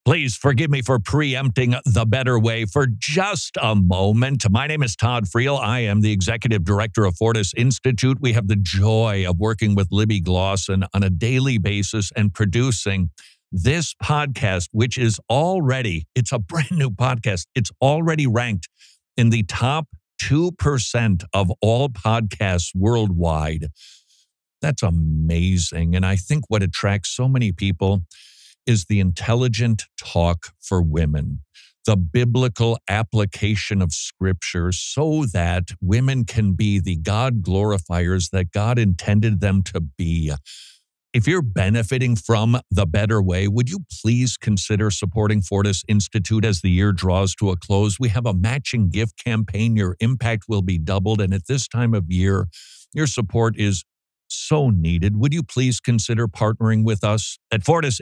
Please forgive me for preempting the better way for just a moment. My name is Todd Friel. I am the executive director of Fortis Institute. We have the joy of working with Libby Glosson on a daily basis and producing this podcast, which is it's a brand new podcast. It's already ranked in the top 2% of all podcasts worldwide. That's amazing. And I think what attracts so many people is the intelligent talk for women, the biblical application of scripture so that women can be the God glorifiers that God intended them to be. If you're benefiting from the better way, would you please consider supporting Fortis Institute as the year draws to a close? We have a matching gift campaign. Your impact will be doubled. And at this time of year, your support is so needed. Would you please consider partnering with us at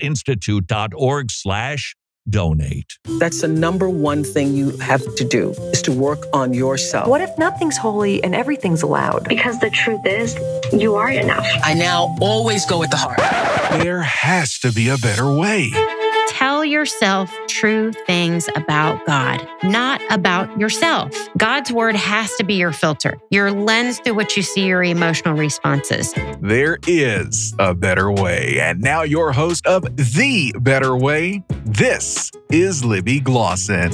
fortisinstitute.org/donate? That's the number one thing you have to do, is to work on yourself. What if nothing's holy and everything's allowed? Because the truth is, you are enough. I now always go with the heart. There has to be a better way. Tell yourself true things about God, not about yourself. God's word has to be your filter, your lens through which you see your emotional responses. There is a better way. And now your host of The Better Way, this is Libby Glosson.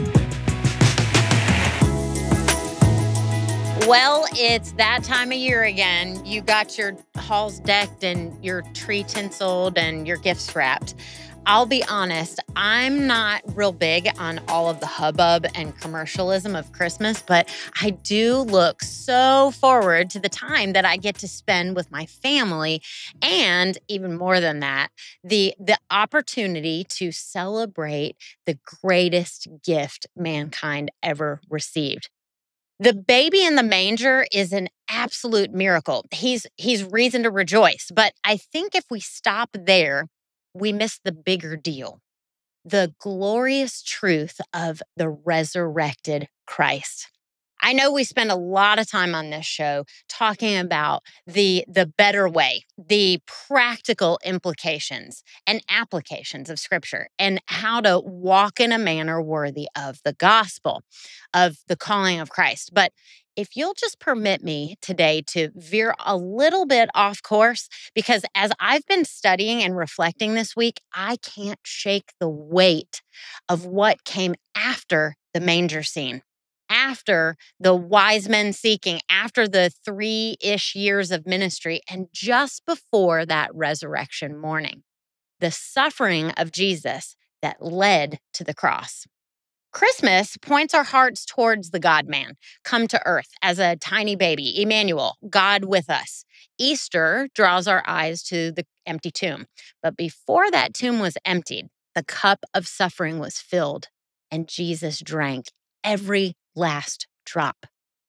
Well, it's that time of year again. You got your halls decked and your tree tinseled and your gifts wrapped. I'll be honest, I'm not real big on all of the hubbub and commercialism of Christmas, but I do look so forward to the time that I get to spend with my family. And even more than that, the opportunity to celebrate the greatest gift mankind ever received. The baby in the manger is an absolute miracle. He's reason to rejoice. But I think if we stop there, we miss the bigger deal, the glorious truth of the resurrected Christ. I know we spend a lot of time on this show talking about the better way, the practical implications and applications of Scripture, and how to walk in a manner worthy of the gospel, of the calling of Christ. But if you'll just permit me today to veer a little bit off course, because as I've been studying and reflecting this week, I can't shake the weight of what came after the manger scene, after the wise men seeking, after the 3-ish years of ministry, and just before that resurrection morning, the suffering of Jesus that led to the cross. Christmas points our hearts towards the God-man, come to earth as a tiny baby, Emmanuel, God with us. Easter draws our eyes to the empty tomb. But before that tomb was emptied, the cup of suffering was filled, and Jesus drank every last drop.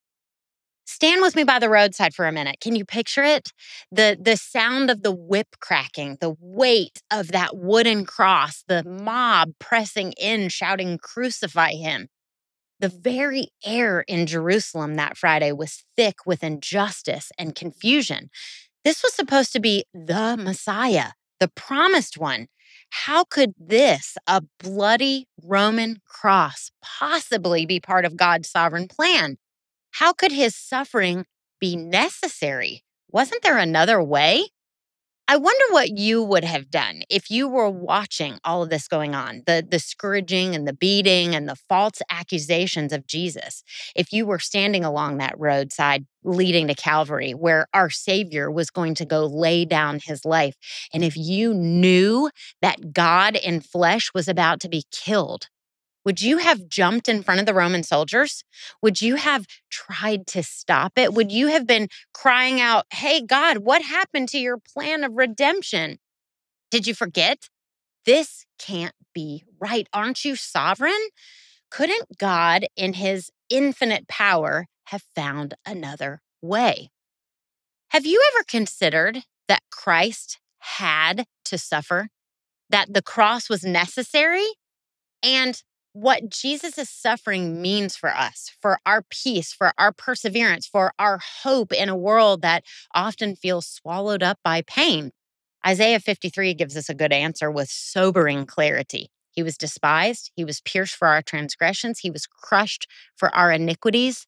Stand with me by the roadside for a minute. Can you picture it? The sound of the whip cracking, the weight of that wooden cross, the mob pressing in, shouting, "Crucify him." The very air in Jerusalem that Friday was thick with injustice and confusion. This was supposed to be the Messiah, the promised one. How could this, a bloody Roman cross, possibly be part of God's sovereign plan? How could his suffering be necessary? Wasn't there another way? I wonder what you would have done if you were watching all of this going on, the scourging and the beating and the false accusations of Jesus. If you were standing along that roadside leading to Calvary, where our Savior was going to go lay down his life, and if you knew that God in flesh was about to be killed, would you have jumped in front of the Roman soldiers? Would you have tried to stop it? Would you have been crying out, "Hey, God, what happened to your plan of redemption? Did you forget? This can't be right. Aren't you sovereign?" Couldn't God, in his infinite power, have found another way? Have you ever considered that Christ had to suffer? That the cross was necessary? And what Jesus' suffering means for us, for our peace, for our perseverance, for our hope in a world that often feels swallowed up by pain. Isaiah 53 gives us a good answer with sobering clarity. He was despised. He was pierced for our transgressions. He was crushed for our iniquities.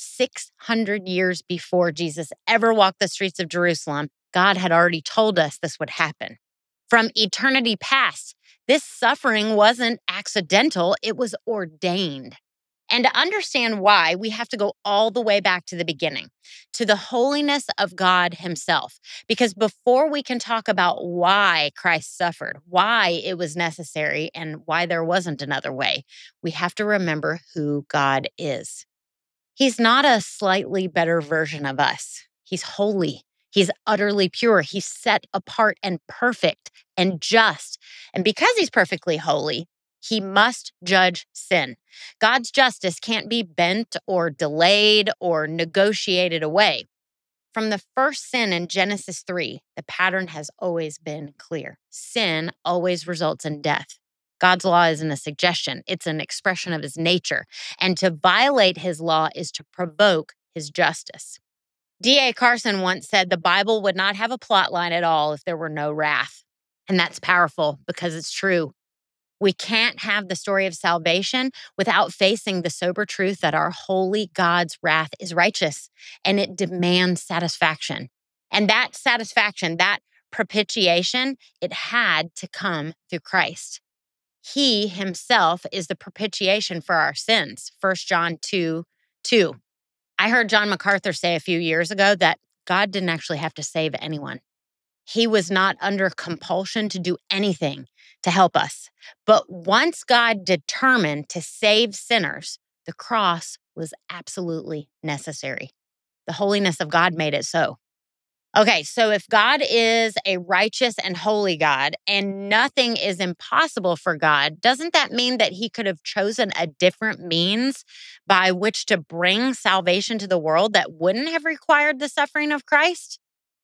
600 years before Jesus ever walked the streets of Jerusalem, God had already told us this would happen. From eternity past, this suffering wasn't accidental, it was ordained. And to understand why, we have to go all the way back to the beginning, to the holiness of God Himself. Because before we can talk about why Christ suffered, why it was necessary, and why there wasn't another way, we have to remember who God is. He's not a slightly better version of us. He's holy. He's utterly pure. He's set apart and perfect and just. And because He's perfectly holy, He must judge sin. God's justice can't be bent or delayed or negotiated away. From the first sin in Genesis 3, the pattern has always been clear. Sin always results in death. God's law isn't a suggestion, it's an expression of His nature. And to violate His law is to provoke His justice. D.A. Carson once said the Bible would not have a plot line at all if there were no wrath. And that's powerful because it's true. We can't have the story of salvation without facing the sober truth that our holy God's wrath is righteous and it demands satisfaction. And that satisfaction, that propitiation, it had to come through Christ. He Himself is the propitiation for our sins. 1 John 2:2. I heard John MacArthur say a few years ago that God didn't actually have to save anyone. He was not under compulsion to do anything to help us. But once God determined to save sinners, the cross was absolutely necessary. The holiness of God made it so. Okay, so if God is a righteous and holy God and nothing is impossible for God, doesn't that mean that He could have chosen a different means by which to bring salvation to the world that wouldn't have required the suffering of Christ?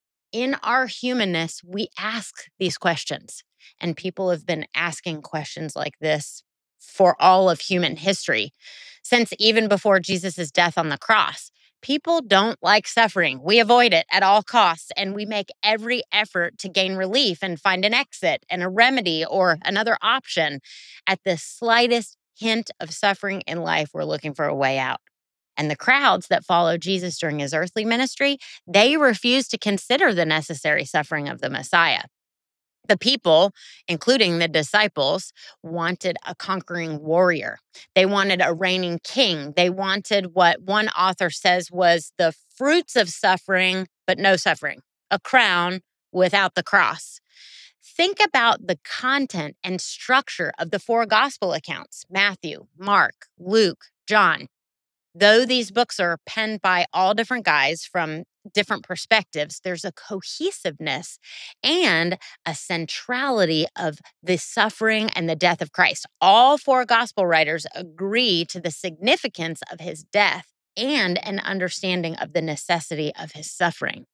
In our humanness, we ask these questions, and people have been asking questions like this for all of human history, since even before Jesus' death on the cross. People don't like suffering. We avoid it at all costs, and we make every effort to gain relief and find an exit and a remedy or another option. At the slightest hint of suffering in life, we're looking for a way out. And the crowds that followed Jesus during His earthly ministry, they refused to consider the necessary suffering of the Messiah. The people, including the disciples, wanted a conquering warrior. They wanted a reigning king. They wanted what one author says was the fruits of suffering, but no suffering, a crown without the cross. Think about the content and structure of the four gospel accounts: Matthew, Mark, Luke, John. Though these books are penned by all different guys from different perspectives, there's a cohesiveness and a centrality of the suffering and the death of Christ. All four gospel writers agree to the significance of His death and an understanding of the necessity of His suffering.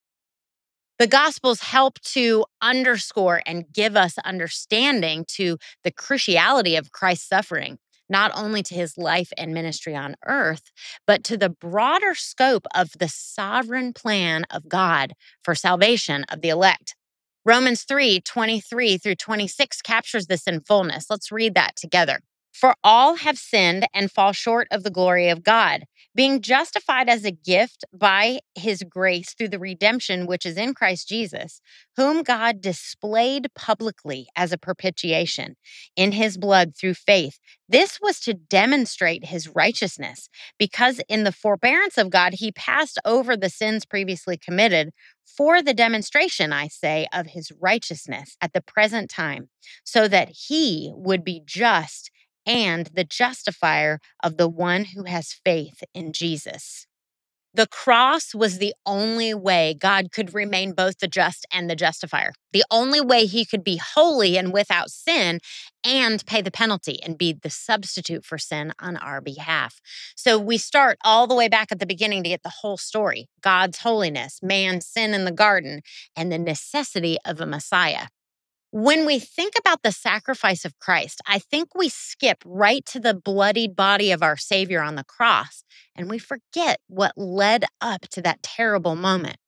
The Gospels help to underscore and give us understanding to the cruciality of Christ's suffering, not only to His life and ministry on earth, but to the broader scope of the sovereign plan of God for salvation of the elect. Romans 3:23 through 26 captures this in fullness. Let's read that together. For all have sinned and fall short of the glory of God, being justified as a gift by His grace through the redemption which is in Christ Jesus, whom God displayed publicly as a propitiation in His blood through faith. This was to demonstrate His righteousness, because in the forbearance of God, He passed over the sins previously committed for the demonstration, I say, of His righteousness at the present time, so that He would be just and the justifier of the one who has faith in Jesus. The cross was the only way God could remain both the just and the justifier. The only way He could be holy and without sin and pay the penalty and be the substitute for sin on our behalf. So we start all the way back at the beginning to get the whole story: God's holiness, man's sin in the garden, and the necessity of a Messiah. When we think about the sacrifice of Christ, I think we skip right to the bloodied body of our Savior on the cross, and we forget what led up to that terrible moment.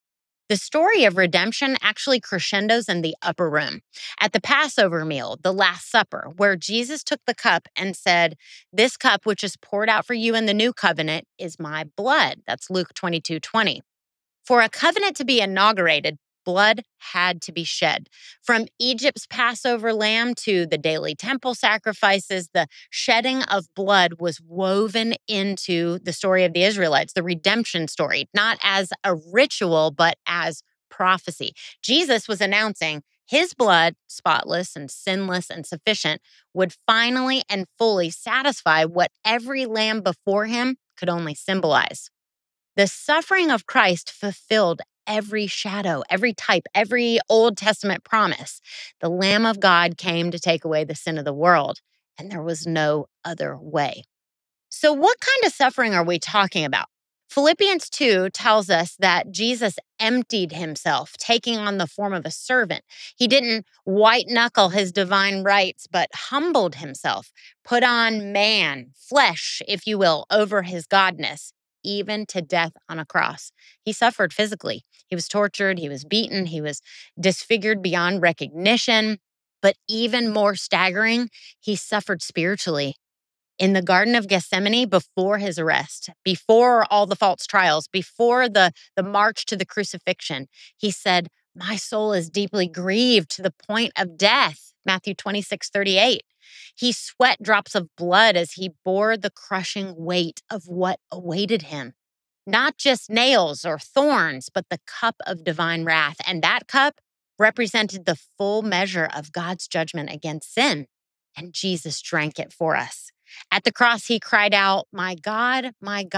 The story of redemption actually crescendos in the upper room at the Passover meal, the Last Supper, where Jesus took the cup and said, "This cup, which is poured out for you in the new covenant, is my blood." That's Luke 22:20. For a covenant to be inaugurated, blood had to be shed. From Egypt's Passover lamb to the daily temple sacrifices, the shedding of blood was woven into the story of the Israelites, the redemption story, not as a ritual, but as prophecy. Jesus was announcing his blood, spotless and sinless and sufficient, would finally and fully satisfy what every lamb before him could only symbolize. The suffering of Christ fulfilled every shadow, every type, every Old Testament promise. The Lamb of God came to take away the sin of the world, and there was no other way. So, what kind of suffering are we talking about? Philippians 2 tells us that Jesus emptied himself, taking on the form of a servant. He didn't white knuckle his divine rights, but humbled himself, put on man, flesh, if you will, over his godness, even to death on a cross. He suffered physically. He was tortured, he was beaten, he was disfigured beyond recognition. But even more staggering, he suffered spiritually. In the Garden of Gethsemane, before his arrest, before all the false trials, before the march to the crucifixion, he said, "My soul is deeply grieved to the point of death." Matthew 26:38. He sweat drops of blood as he bore the crushing weight of what awaited him. Not just nails or thorns, but the cup of divine wrath. And that cup represented the full measure of God's judgment against sin. And Jesus drank it for us. At the cross, he cried out, my God,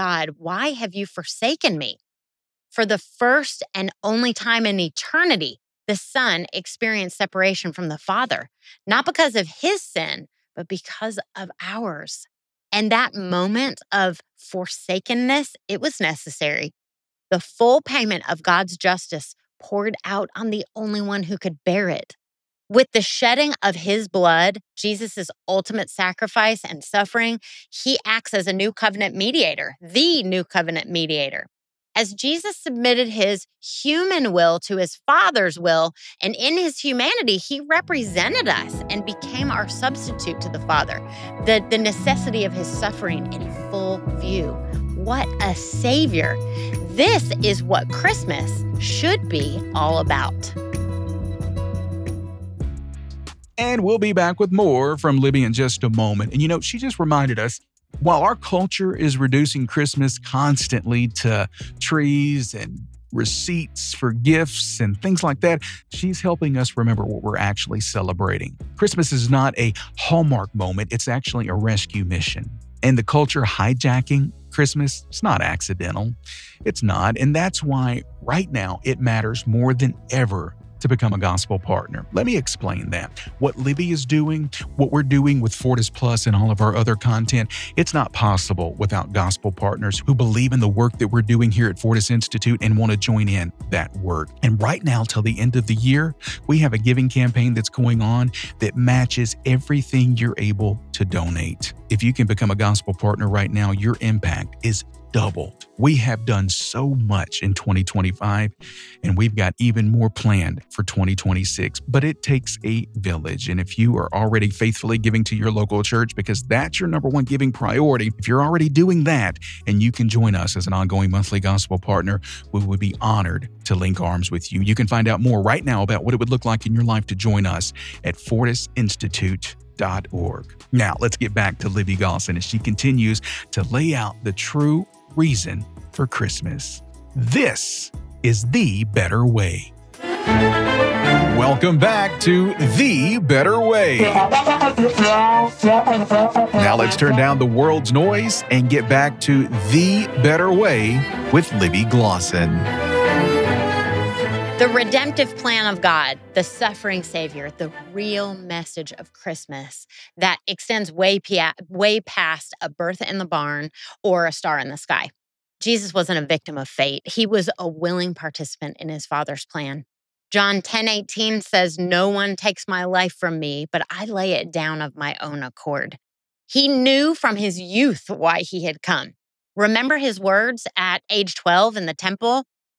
why have you forsaken me?" For the first and only time in eternity, the Son experienced separation from the Father, not because of his sin, but because of ours. And that moment of forsakenness, it was necessary. The full payment of God's justice poured out on the only one who could bear it. With the shedding of his blood, Jesus' ultimate sacrifice and suffering, he acts as a new covenant mediator, the new covenant mediator. As Jesus submitted his human will to his Father's will, and in his humanity, he represented us and became our substitute to the Father. The necessity of his suffering in full view. What a savior. This is what Christmas should be all about. And we'll be back with more from Libby in just a moment. And she just reminded us, while our culture is reducing Christmas constantly to trees and receipts for gifts and things like that, she's helping us remember what we're actually celebrating. Christmas is not a Hallmark moment, it's actually a rescue mission. And the culture hijacking Christmas, it's not accidental. It's not. And that's why right now it matters more than ever to become a gospel partner. Let me explain that. What Libby is doing, what we're doing with Fortis Plus and all of our other content, it's not possible without gospel partners who believe in the work that we're doing here at Fortis Institute and want to join in that work. And right now, till the end of the year, we have a giving campaign that's going on that matches everything you're able to donate. If you can become a gospel partner right now, your impact is doubled. We have done so much in 2025, and we've got even more planned for 2026. But it takes a village. And if you are already faithfully giving to your local church, because that's your number one giving priority, if you're already doing that and you can join us as an ongoing monthly gospel partner, we would be honored to link arms with you. You can find out more right now about what it would look like in your life to join us at fortisinstitute.org. Now, let's get back to Libby Gosson as she continues to lay out the true reason for Christmas. This is The Better Way. Welcome back to The Better Way. Now let's turn down the world's noise and get back to The Better Way with Libby Glosson. The redemptive plan of God, the suffering Savior, the real message of Christmas that extends way past a birth in the barn or a star in the sky. Jesus wasn't a victim of fate. He was a willing participant in his Father's plan. John 10:18 says, "No one takes my life from me, but I lay it down of my own accord." He knew from his youth why he had come. Remember his words at age 12 in the temple?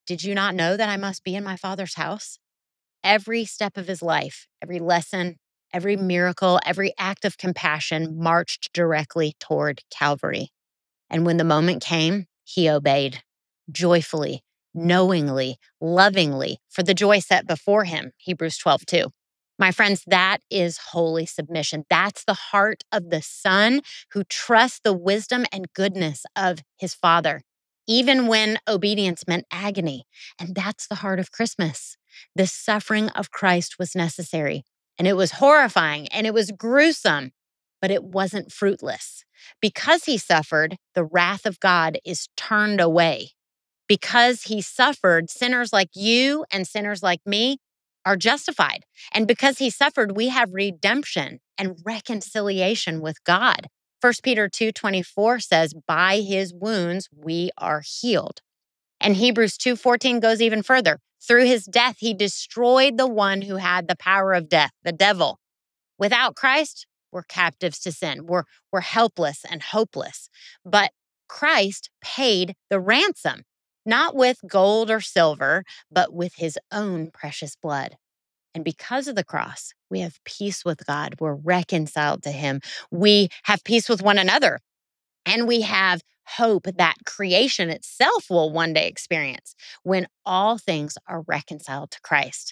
Did you not know that I must be in my Father's house? Every step of his life, every lesson, every miracle, every act of compassion marched directly toward Calvary. And when the moment came, he obeyed joyfully, knowingly, lovingly for the joy set before him. Hebrews 12:2. My friends, that is holy submission. That's the heart of the Son who trusts the wisdom and goodness of his Father, even when obedience meant agony. And that's the heart of Christmas. The suffering of Christ was necessary, and it was horrifying, and it was gruesome, but it wasn't fruitless. Because he suffered, the wrath of God is turned away. Because he suffered, sinners like you and sinners like me are justified. And because he suffered, we have redemption and reconciliation with God. 1 Peter 2:24 says, by his wounds we are healed. And Hebrews 2:14 goes even further. Through his death, he destroyed the one who had the power of death, the devil. Without Christ, we're captives to sin. We're helpless and hopeless. But Christ paid the ransom, not with gold or silver, but with his own precious blood. And because of the cross, we have peace with God. We're reconciled to him. We have peace with one another. And we have hope that creation itself will one day experience when all things are reconciled to Christ.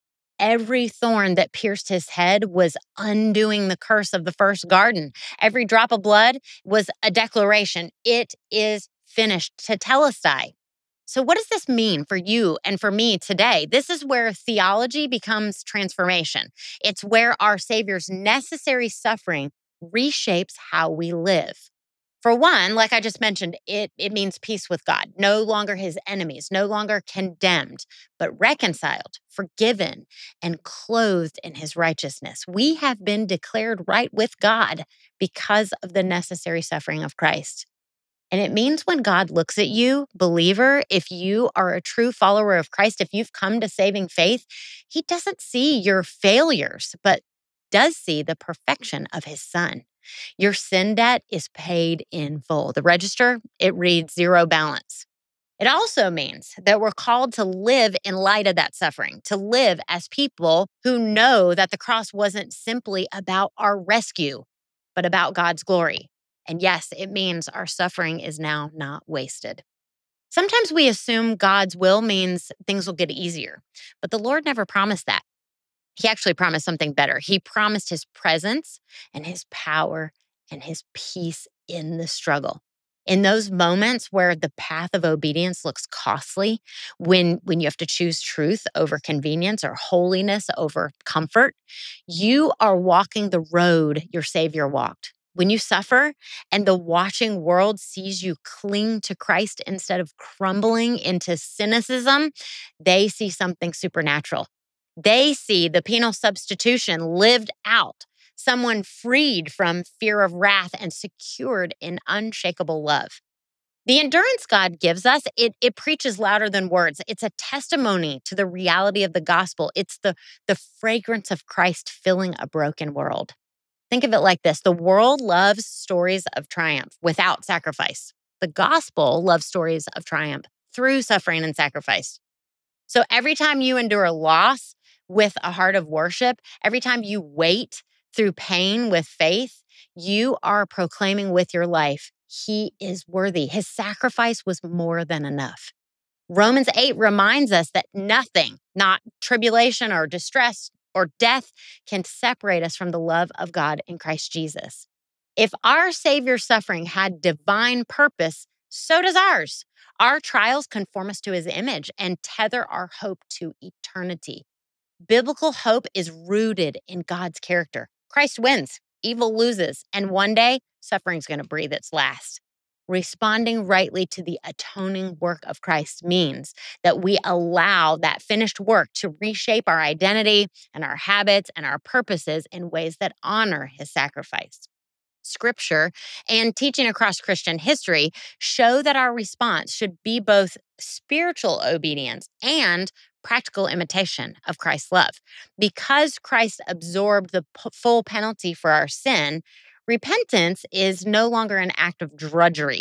Every thorn that pierced his head was undoing the curse of the first garden. Every drop of blood was a declaration. It is finished, tetelestai. So what does this mean for you and for me today? This is where theology becomes transformation. It's where our Savior's necessary suffering reshapes how we live. For one, like I just mentioned, it means peace with God, no longer his enemies, no longer condemned, but reconciled, forgiven, and clothed in his righteousness. We have been declared right with God because of the necessary suffering of Christ. And it means when God looks at you, believer, if you are a true follower of Christ, if you've come to saving faith, he doesn't see your failures, but does see the perfection of his Son. Your sin debt is paid in full. The register, it reads zero balance. It also means that we're called to live in light of that suffering, to live as people who know that the cross wasn't simply about our rescue, but about God's glory. And yes, it means our suffering is now not wasted. Sometimes we assume God's will means things will get easier, but the Lord never promised that. He actually promised something better. He promised his presence and his power and his peace in the struggle. In those moments where the path of obedience looks costly, when you have to choose truth over convenience or holiness over comfort, you are walking the road your Savior walked. When you suffer and the watching world sees you cling to Christ instead of crumbling into cynicism, they see something supernatural. They see the penal substitution lived out, someone freed from fear of wrath and secured in unshakable love. The endurance God gives us, it preaches louder than words. It's a testimony to the reality of the gospel. It's the fragrance of Christ filling a broken world. Think of it like this. The world loves stories of triumph without sacrifice. The gospel loves stories of triumph through suffering and sacrifice. So every time you endure loss with a heart of worship, every time you wait through pain with faith, you are proclaiming with your life, he is worthy. His sacrifice was more than enough. Romans 8 reminds us that nothing, not tribulation or distress or death, can separate us from the love of God in Christ Jesus. If our Savior's suffering had divine purpose, so does ours. Our trials conform us to his image and tether our hope to eternity. Biblical hope is rooted in God's character. Christ wins, evil loses, and one day suffering's going to breathe its last. Responding rightly to the atoning work of Christ means that we allow that finished work to reshape our identity and our habits and our purposes in ways that honor his sacrifice. Scripture and teaching across Christian history show that our response should be both spiritual obedience and practical imitation of Christ's love. Because Christ absorbed the full penalty for our sin, repentance is no longer an act of drudgery.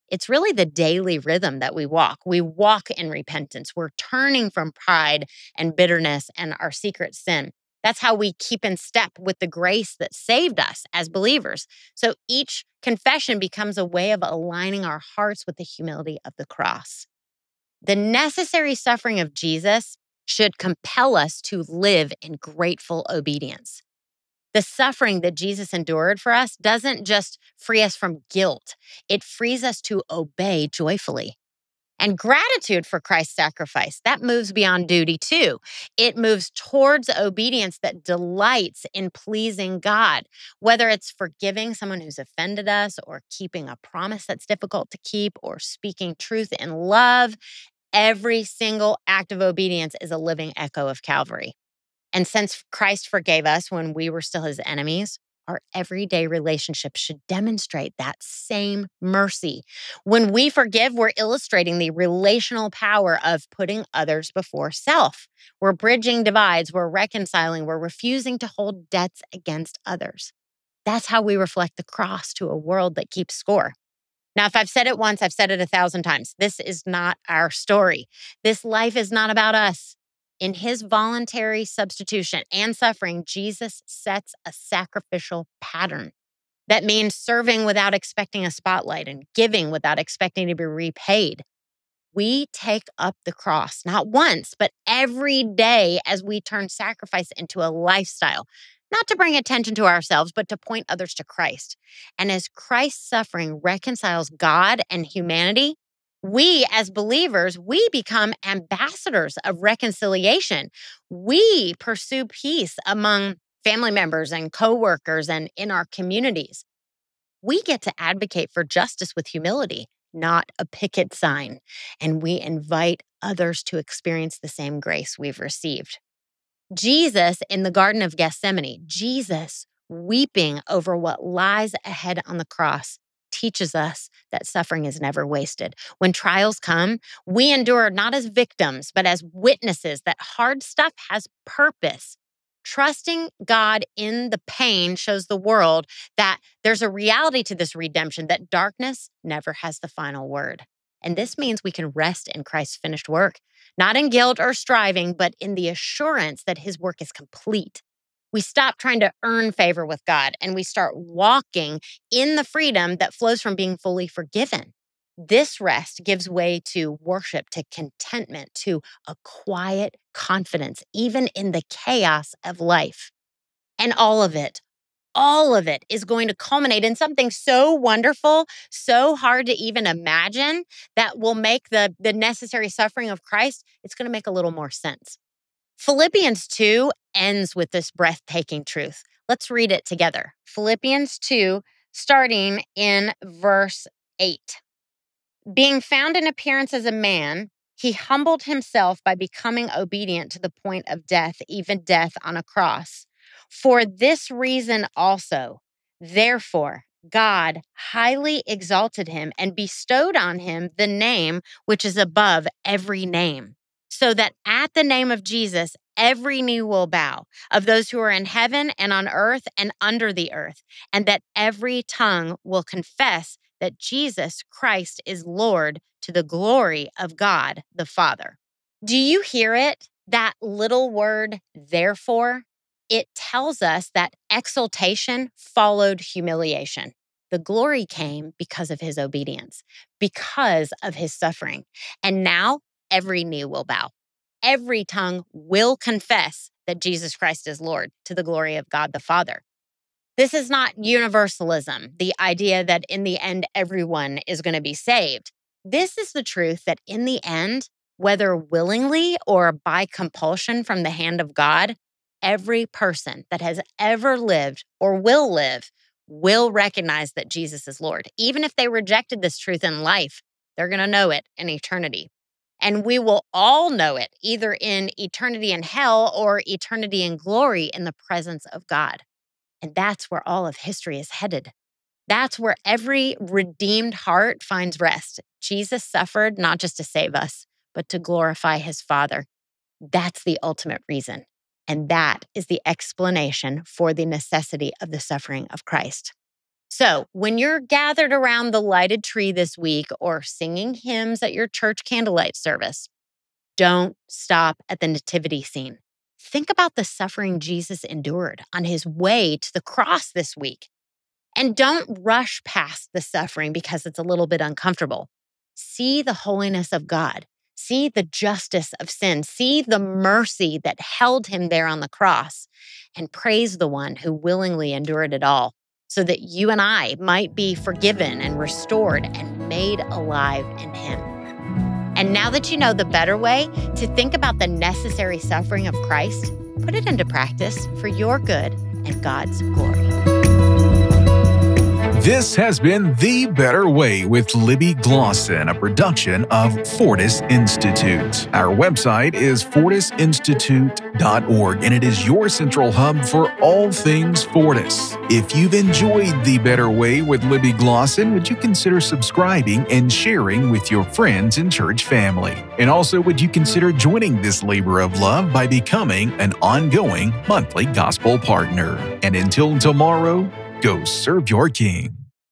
It's really the daily rhythm that we walk. We walk in repentance. We're turning from pride and bitterness and our secret sin. That's how we keep in step with the grace that saved us as believers. So each confession becomes a way of aligning our hearts with the humility of the cross. The necessary suffering of Jesus should compel us to live in grateful obedience. The suffering that Jesus endured for us doesn't just free us from guilt, it frees us to obey joyfully. And gratitude for Christ's sacrifice, that moves beyond duty too. It moves towards obedience that delights in pleasing God, whether it's forgiving someone who's offended us or keeping a promise that's difficult to keep or speaking truth in love. Every single act of obedience is a living echo of Calvary. And since Christ forgave us when we were still his enemies, our everyday relationships should demonstrate that same mercy. When we forgive, we're illustrating the relational power of putting others before self. We're bridging divides, we're reconciling, we're refusing to hold debts against others. That's how we reflect the cross to a world that keeps score. Now, if I've said it once, I've said it 1,000 times. This is not our story. This life is not about us. In his voluntary substitution and suffering, Jesus sets a sacrificial pattern. That means serving without expecting a spotlight and giving without expecting to be repaid. We take up the cross, not once, but every day as we turn sacrifice into a lifestyle, not to bring attention to ourselves, but to point others to Christ. And as Christ's suffering reconciles God and humanity, we as believers, we become ambassadors of reconciliation. We pursue peace among family members and coworkers and in our communities. We get to advocate for justice with humility, not a picket sign. And we invite others to experience the same grace we've received. Jesus in the Garden of Gethsemane, Jesus weeping over what lies ahead on the cross, teaches us that suffering is never wasted. When trials come, we endure not as victims, but as witnesses that hard stuff has purpose. Trusting God in the pain shows the world that there's a reality to this redemption, that darkness never has the final word. And this means we can rest in Christ's finished work, not in guilt or striving, but in the assurance that his work is complete. We stop trying to earn favor with God and we start walking in the freedom that flows from being fully forgiven. This rest gives way to worship, to contentment, to a quiet confidence, even in the chaos of life. And all of it is going to culminate in something so wonderful, so hard to even imagine, that will make the necessary suffering of Christ, it's going to make a little more sense. Philippians 2 ends with this breathtaking truth. Let's read it together. Philippians 2, starting in verse 8. Being found in appearance as a man, he humbled himself by becoming obedient to the point of death, even death on a cross. For this reason also, therefore, God highly exalted him and bestowed on him the name which is above every name, so that at the name of Jesus, every knee will bow, of those who are in heaven and on earth and under the earth, and that every tongue will confess that Jesus Christ is Lord, to the glory of God the Father. Do you hear it? That little word, therefore? It tells us that exaltation followed humiliation. The glory came because of his obedience, because of his suffering. And now every knee will bow. Every tongue will confess that Jesus Christ is Lord, to the glory of God the Father. This is not universalism, the idea that in the end, everyone is going to be saved. This is the truth that in the end, whether willingly or by compulsion from the hand of God, every person that has ever lived or will recognize that Jesus is Lord. Even if they rejected this truth in life, they're going to know it in eternity. And we will all know it either in eternity in hell or eternity in glory in the presence of God. And that's where all of history is headed. That's where every redeemed heart finds rest. Jesus suffered not just to save us, but to glorify his Father. That's the ultimate reason. And that is the explanation for the necessity of the suffering of Christ. So when you're gathered around the lighted tree this week or singing hymns at your church candlelight service, don't stop at the nativity scene. Think about the suffering Jesus endured on his way to the cross this week. And don't rush past the suffering because it's a little bit uncomfortable. See the holiness of God. See the justice of sin. See the mercy that held him there on the cross. And praise the one who willingly endured it all so that you and I might be forgiven and restored and made alive in him. And now that you know the better way to think about the necessary suffering of Christ, put it into practice for your good and God's glory. This has been The Better Way with Libby Glosson, a production of Fortis Institute. Our website is fortisinstitute.org, and it is your central hub for all things Fortis. If you've enjoyed The Better Way with Libby Glosson, would you consider subscribing and sharing with your friends and church family? And also, would you consider joining this labor of love by becoming an ongoing monthly gospel partner? And until tomorrow, go serve your King.